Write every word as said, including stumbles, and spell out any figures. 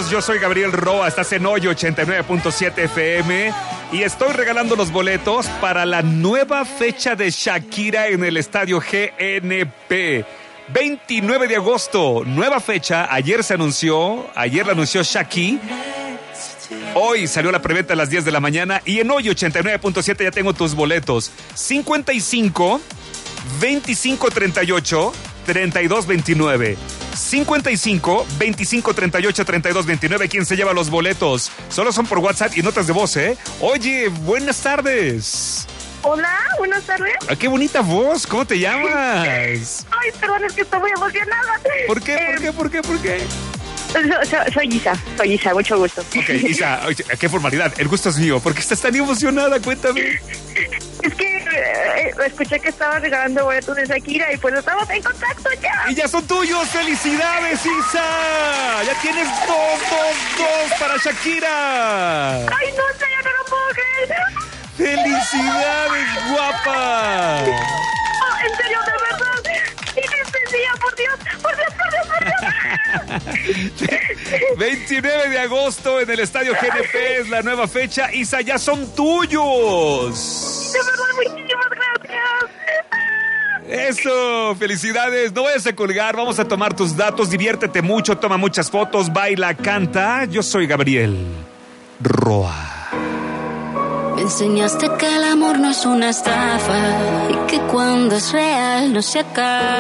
amigos, yo soy Gabriel Roa, estás en Hoy ochenta y nueve punto siete F M y estoy regalando los boletos para la nueva fecha de Shakira en el Estadio G N P. veintinueve de agosto, nueva fecha, ayer se anunció, ayer la anunció Shakira. Hoy salió la preventa a las diez de la mañana y en Hoy ochenta y nueve punto siete ya tengo tus boletos. cincuenta y cinco, veinticinco treinta y ocho, treinta y dos veintinueve. cincuenta y cinco, veinticinco treinta y ocho, treinta y dos veintinueve. ¿Quién se lleva los boletos? Solo son por WhatsApp y notas de voz, ¿eh? Oye, buenas tardes. Hola, buenas tardes. Ah, qué bonita voz. ¿Cómo te llamas? Ay, perdón, es que estoy muy emocionada. ¿Por qué? Eh, ¿Por qué? ¿Por qué? ¿Por qué? So- so- soy Isa, soy Isa, mucho gusto. Ok, Isa, oye, qué formalidad. El gusto es mío. ¿Por qué estás tan emocionada? Cuéntame. Es que eh, escuché que estaban regalando boletos de Shakira y pues estamos en contacto ya. Y ya son tuyos. ¡Felicidades, Isa! Ya tienes dos, dos, dos para Shakira. Ay, no sé, ya no lo puedo creer. ¡Felicidades, guapa! Oh, en serio, de verdad. Dime este día, por Dios, por Dios, por Dios, por Dios. veintinueve de agosto en el Estadio G N P es la nueva fecha. Isa, ya son tuyos. De verdad, muchísimas gracias. Eso, felicidades. No vayas a colgar, vamos a tomar tus datos. Diviértete mucho, toma muchas fotos, baila, canta. Yo soy Gabriel Roa. Me enseñaste que el amor no es una estafa y que cuando es real no se acaba.